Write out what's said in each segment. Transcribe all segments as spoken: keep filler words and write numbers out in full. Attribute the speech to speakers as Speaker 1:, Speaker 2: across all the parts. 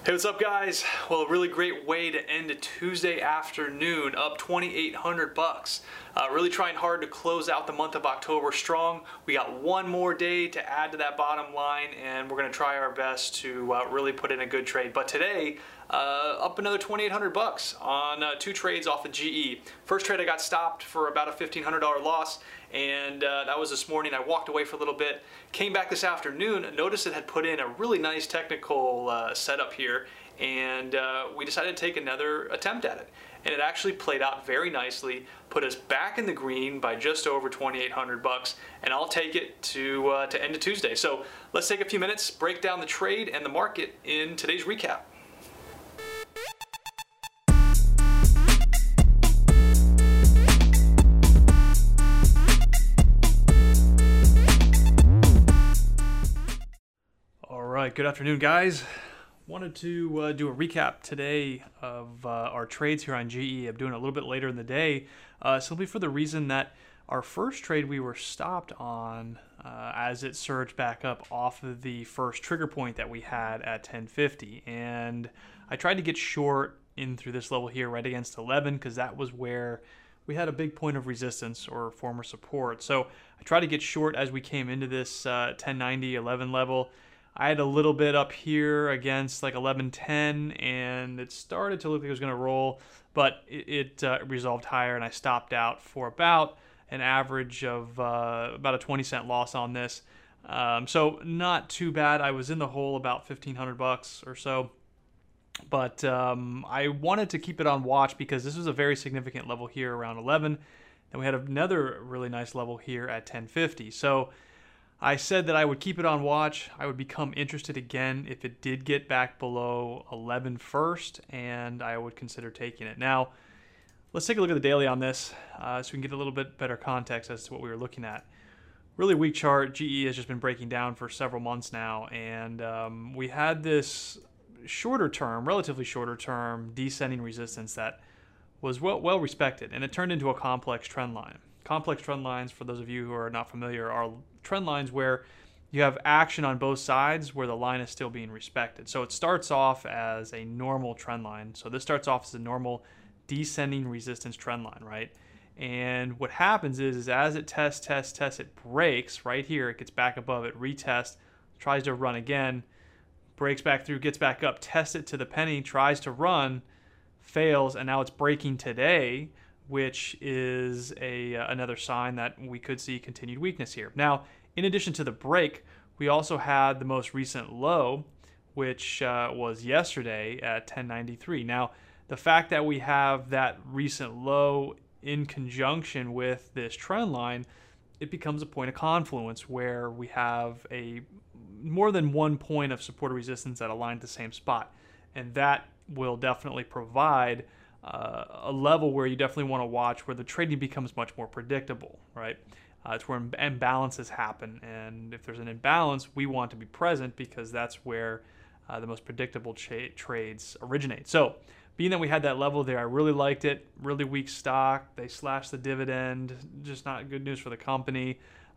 Speaker 1: Hey, what's up guys? Well, a really great way to end a Tuesday afternoon, up twenty-eight hundred bucks. Uh, really trying hard to close out the month of October strong. We got one more day to add to that bottom line, and we're gonna try our best to uh, really put in a good trade. But today, uh, up another twenty-eight hundred bucks on uh, two trades off of G E. First trade I got stopped for about a fifteen hundred dollar loss, and uh, that was this morning. I walked away for a little bit, came back this afternoon, noticed it had put in a really nice technical uh, setup here, and uh, we decided to take another attempt at it. And it actually played out very nicely, put us back in the green by just over twenty-eight hundred bucks, and I'll take it to, uh, to end of Tuesday. So let's take a few minutes, break down the trade and the market in today's recap. All right, good afternoon guys. Wanted to uh, do a recap today of uh, our trades here on G E. I'm doing it a little bit later in the day, uh, simply for the reason that our first trade we were stopped on uh, as it surged back up off of the first trigger point that we had at ten fifty. And I tried to get short in through this level here right against eleven, because that was where we had a big point of resistance or former support. So I tried to get short as we came into this uh, ten ninety, eleven level. I had a little bit up here against like eleven ten, and it started to look like it was going to roll, but it, it uh, resolved higher, and I stopped out for about an average of uh, about a twenty cent loss on this. Um, so not too bad. I was in the hole about fifteen hundred bucks or so, but um, I wanted to keep it on watch because this was a very significant level here around eleven, and we had another really nice level here at ten fifty. So I said that I would keep it on watch. I would become interested again if it did get back below eleven first, and I would consider taking it. Now, let's take a look at the daily on this uh, so we can get a little bit better context as to what we were looking at. Really weak chart. G E has just been breaking down for several months now, and um, we had this shorter term, relatively shorter term, descending resistance that was well, well respected, and it turned into a complex trend line. Complex trend lines, for those of you who are not familiar, are trend lines where you have action on both sides where the line is still being respected. So it starts off as a normal trend line. So this starts off as a normal descending resistance trend line, right? And what happens is, is as it tests, tests, tests, it breaks right here. It gets back above it, retests, tries to run again, breaks back through, gets back up, tests it to the penny, tries to run, fails, and now it's breaking today, which is a uh, another sign that we could see continued weakness here. Now, in addition to the break, we also had the most recent low, which uh, was yesterday at ten ninety-three. Now, the fact that we have that recent low in conjunction with this trend line, it becomes a point of confluence where we have a more than one point of support or resistance that align at the same spot, and that will definitely provide Uh, a level where you definitely want to watch, where the trading becomes much more predictable, right? Uh, it's where imb- imbalances happen, and if there's an imbalance, we want to be present because that's where uh, the most predictable cha- trades originate. So, being that we had that level there, I really liked it. Really weak stock. They slashed the dividend. Just not good news for the company.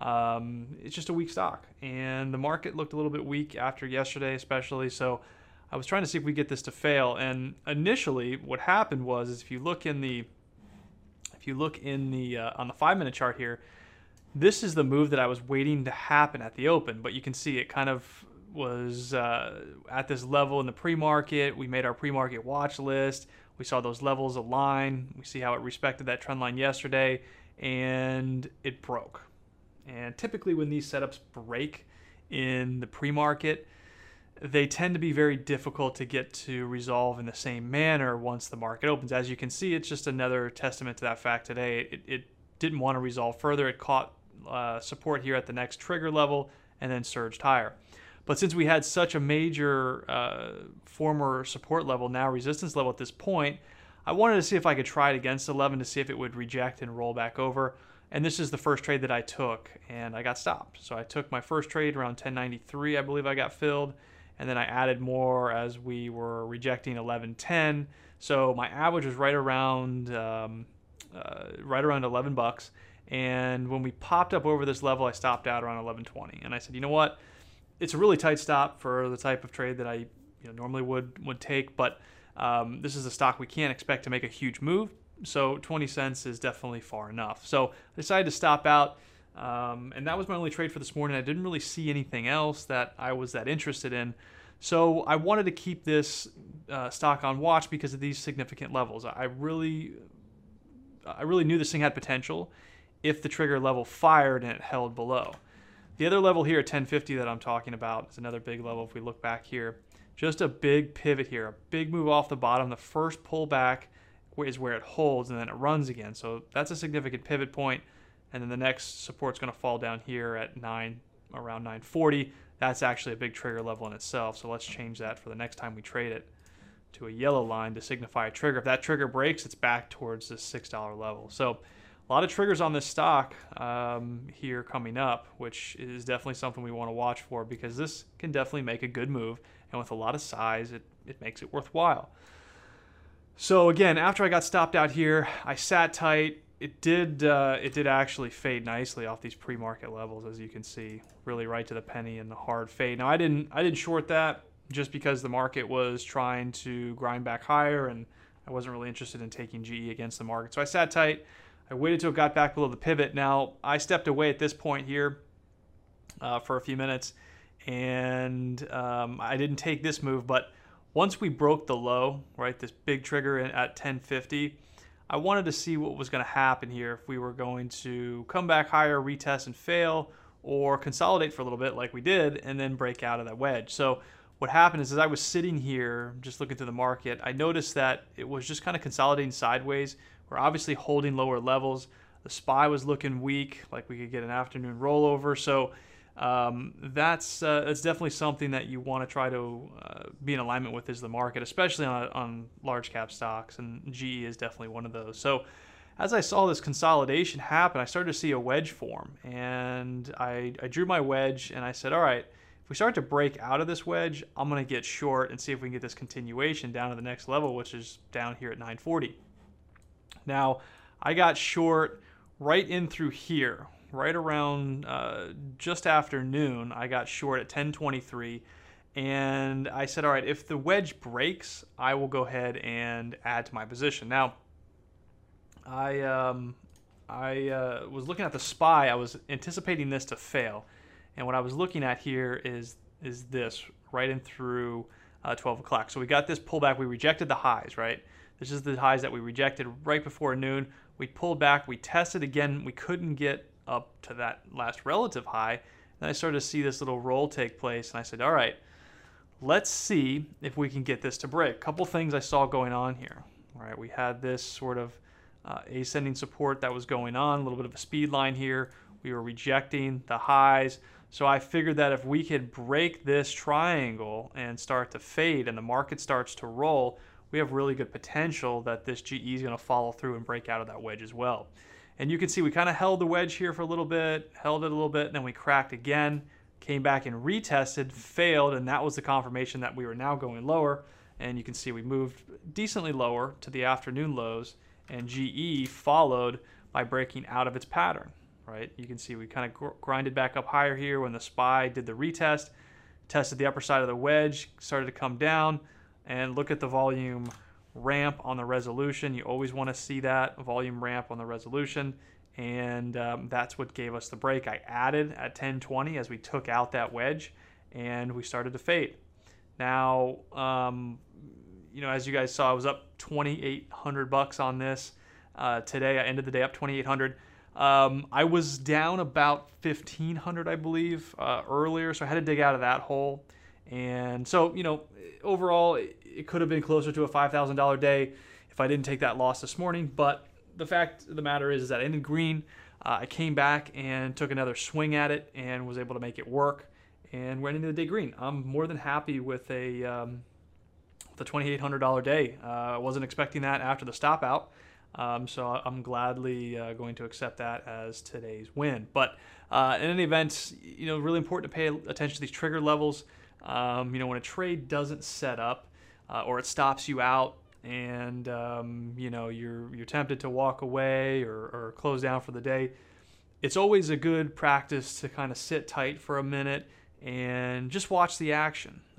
Speaker 1: Um, it's just a weak stock, and the market looked a little bit weak after yesterday, especially. So I was trying to see if we get this to fail, and initially what happened was is if you look in the if you look in the uh, on the five minute chart here, this is the move that I was waiting to happen at the open, but you can see it kind of was uh, at this level in the pre-market. We made our pre-market watch list. We saw those levels align. We see how it respected that trend line yesterday, and it broke. And typically when these setups break in the pre-market, they tend to be very difficult to get to resolve in the same manner once the market opens. As you can see, it's just another testament to that fact today. It, it didn't want to resolve further. It caught uh, support here at the next trigger level and then surged higher. But since we had such a major uh, former support level, now resistance level at this point, I wanted to see if I could try it against eleven to see if it would reject and roll back over. And this is the first trade that I took, and I got stopped. So I took my first trade around ten ninety-three, I believe I got filled. And then I added more as we were rejecting eleven ten. So my average was right around um, uh, right around eleven bucks. And when we popped up over this level, I stopped out around eleven twenty. And I said, you know what? It's a really tight stop for the type of trade that I you know normally would would take, but um, this is a stock we can't expect to make a huge move. So twenty cents is definitely far enough. So I decided to stop out, um, and that was my only trade for this morning. I didn't really see anything else that I was that interested in. So I wanted to keep this uh, stock on watch because of these significant levels. I really, I really knew this thing had potential if the trigger level fired and it held below. The other level here at ten fifty that I'm talking about is another big level. If we look back here, just a big pivot here, a big move off the bottom. The first pullback is where it holds and then it runs again. So that's a significant pivot point. And then the next support's going to fall down here at nine, around nine forty. That's actually a big trigger level in itself. So let's change that for the next time we trade it to a yellow line to signify a trigger. If that trigger breaks, it's back towards this six dollar level. So a lot of triggers on this stock um, here coming up, which is definitely something we want to watch for because this can definitely make a good move. And with a lot of size, it, it makes it worthwhile. So again, after I got stopped out here, I sat tight. It did uh, it did actually fade nicely off these pre-market levels, as you can see, really right to the penny and the hard fade. Now I didn't I didn't short that just because the market was trying to grind back higher, and I wasn't really interested in taking G E against the market. So I sat tight. I waited till it got back below the pivot. Now I stepped away at this point here uh, for a few minutes, and um, I didn't take this move, but once we broke the low, right, this big trigger at ten fifty, I wanted to see what was going to happen here, if we were going to come back higher, retest and fail, or consolidate for a little bit like we did, and then break out of that wedge. So what happened is as I was sitting here just looking through the market, I noticed that it was just kind of consolidating sideways. We're obviously holding lower levels. The S P Y was looking weak, like we could get an afternoon rollover. So um, that's uh, that's definitely something that you want to try to uh, be in alignment with, is the market, especially on, on large cap stocks, and G E is definitely one of those. So as I saw this consolidation happen, I started to see a wedge form, and I, I drew my wedge and I said, all right, if we start to break out of this wedge, I'm going to get short and see if we can get this continuation down to the next level, which is down here at nine forty. Now, I got short right in through here, right around uh, just after noon. I got short at ten twenty-three, and I said, all right, if the wedge breaks, I will go ahead and add to my position. Now, I um, I uh, was looking at the S P Y. I was anticipating this to fail, and what I was looking at here is is this right in through uh, twelve o'clock. So we got this pullback. We rejected the highs, right? This is the highs that we rejected right before noon. We pulled back. We tested again. We couldn't get up to that last relative high. Then I started to see this little roll take place, and I said, all right, let's see if we can get this to break. A couple things I saw going on here. All right, we had this sort of uh, ascending support that was going on, a little bit of a speed line here. We were rejecting the highs. So I figured that if we could break this triangle and start to fade and the market starts to roll, we have really good potential that this G E is going to follow through and break out of that wedge as well. And you can see we kind of held the wedge here for a little bit, held it a little bit, and then we cracked again, came back and retested, failed, and that was the confirmation that we were now going lower. And you can see we moved decently lower to the afternoon lows, and G E followed by breaking out of its pattern, right? You can see we kind of gr grinded back up higher here when the S P Y did the retest, tested the upper side of the wedge, started to come down, and look at the volume ramp on the resolution. You always want to see that volume ramp on the resolution, and um, that's what gave us the break. I added at ten twenty as we took out that wedge, and we started to fade. Now, um, you know, as you guys saw, I was up twenty-eight hundred bucks on this uh, today. I ended the day up twenty-eight hundred. Um, I was down about fifteen hundred, I believe, uh, earlier, so I had to dig out of that hole. And so, you know, overall, it could have been closer to a five thousand dollar day if I didn't take that loss this morning. But the fact of the matter is, is that I ended green. Uh, I came back and took another swing at it and was able to make it work. And we're ending the day green. I'm more than happy with a um, the twenty-eight hundred dollar day. Uh, I wasn't expecting that after the stop out. Um, so I'm gladly uh, going to accept that as today's win. But uh, in any event, you know, really important to pay attention to these trigger levels. Um, you know, when a trade doesn't set up uh, or it stops you out, and um, you know you're you're tempted to walk away or, or close down for the day, it's always a good practice to kind of sit tight for a minute and just watch the action.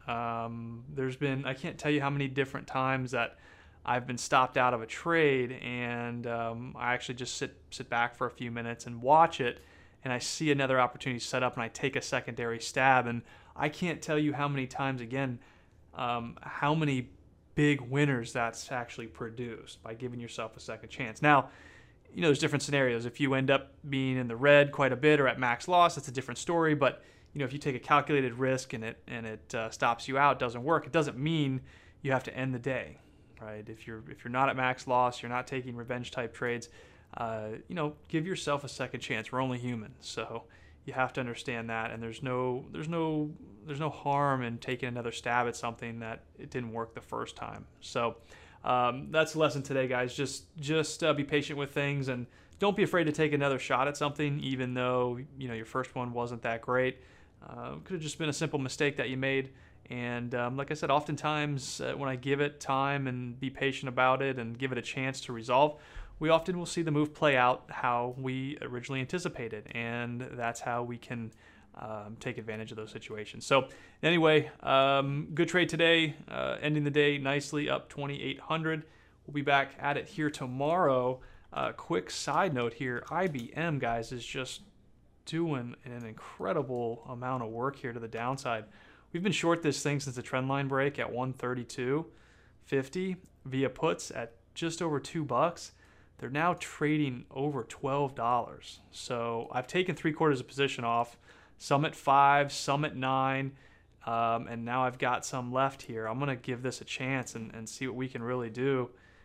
Speaker 1: Um, there's been, I can't tell you how many different times that I've been stopped out of a trade, and um, I actually just sit sit back for a few minutes and watch it, and I see another opportunity set up, and I take a secondary stab, and I can't tell you how many times, again, um, how many big winners that's actually produced by giving yourself a second chance. Now, you know, there's different scenarios. If you end up being in the red quite a bit or at max loss, that's a different story. But you know, if you take a calculated risk and it and it uh, stops you out, doesn't work, it doesn't mean you have to end the day, right? If you're if you're not at max loss, you're not taking revenge type trades, uh, you know, give yourself a second chance. We're only human, so you have to understand that. And there's no there's no there's no harm in taking another stab at something that it didn't work the first time. So um, that's the lesson today, guys. Just just uh, be patient with things, and don't be afraid to take another shot at something, even though you know your first one wasn't that great. Uh, could have just been a simple mistake that you made. And um, like I said, oftentimes uh, when I give it time and be patient about it and give it a chance to resolve, we often will see the move play out how we originally anticipated, and that's how we can um, take advantage of those situations. So anyway, um, good trade today, uh, ending the day nicely up twenty-eight hundred. We'll be back at it here tomorrow. Uh, quick side note here, I B M, guys, is just doing an incredible amount of work here to the downside. We've been short this thing since the trend line break at one thirty-two fifty via puts at just over two bucks. They're now trading over twelve dollars. So I've taken three quarters of position off, some at five, some at nine, um, and now I've got some left here. I'm going to give this a chance and, and see what we can really do.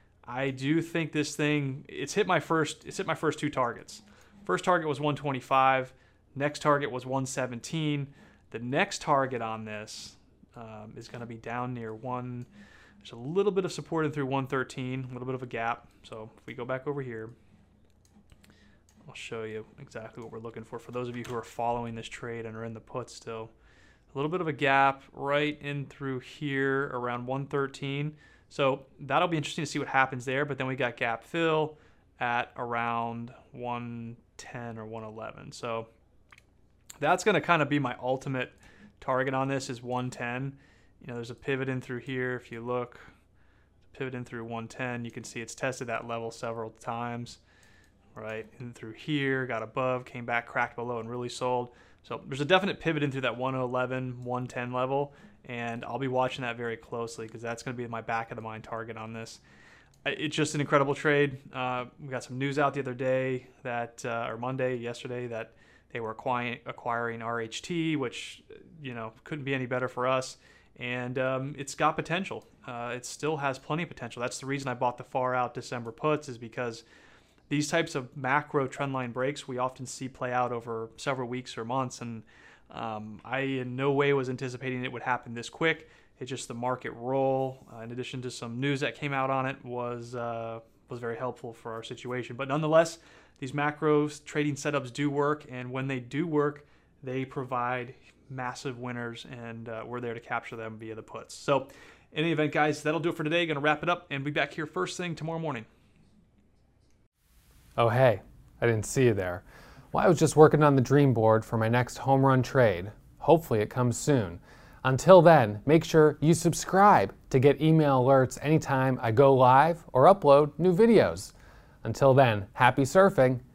Speaker 1: I do think this thing, it's hit my first, it's hit my first two targets. First target was one twenty-five. Next target was one seventeen. The next target on this um, is going to be down near one. There's a little bit of support in through one thirteen, a little bit of a gap. So if we go back over here, I'll show you exactly what we're looking for. For those of you who are following this trade and are in the put still, a little bit of a gap right in through here around one thirteen. So that'll be interesting to see what happens there. But then we got gap fill at around one ten or one eleven. So that's going to kind of be my ultimate target on this is one ten. You know, there's a pivot in through here. If you look, pivot in through one ten, you can see it's tested that level several times, right? In through here, got above, came back, cracked below, and really sold. So there's a definite pivot in through that one eleven, one ten level, and I'll be watching that very closely because that's going to be my back of the mind target on this. It's just an incredible trade. Uh, we got some news out the other day that, uh, or Monday, yesterday, that they were acquiring, acquiring R H T, which, you know, couldn't be any better for us. And um, it's got potential. Uh, it still has plenty of potential. That's the reason I bought the far out December puts, is because these types of macro trendline breaks we often see play out over several weeks or months. And um, I in no way was anticipating it would happen this quick. It's just the market roll, uh, in addition to some news that came out on it, was uh, was very helpful for our situation. But nonetheless, these macro trading setups do work, and when they do work, they provide massive winners, and uh, we're there to capture them via the puts. So in any event, guys, that'll do it for today. Going to wrap it up and be back here first thing tomorrow morning.
Speaker 2: Oh, hey, I didn't see you there. Well, I was just working on the dream board for my next home run trade. Hopefully it comes soon. Until then, make sure you subscribe to get email alerts anytime I go live or upload new videos. Until then, happy surfing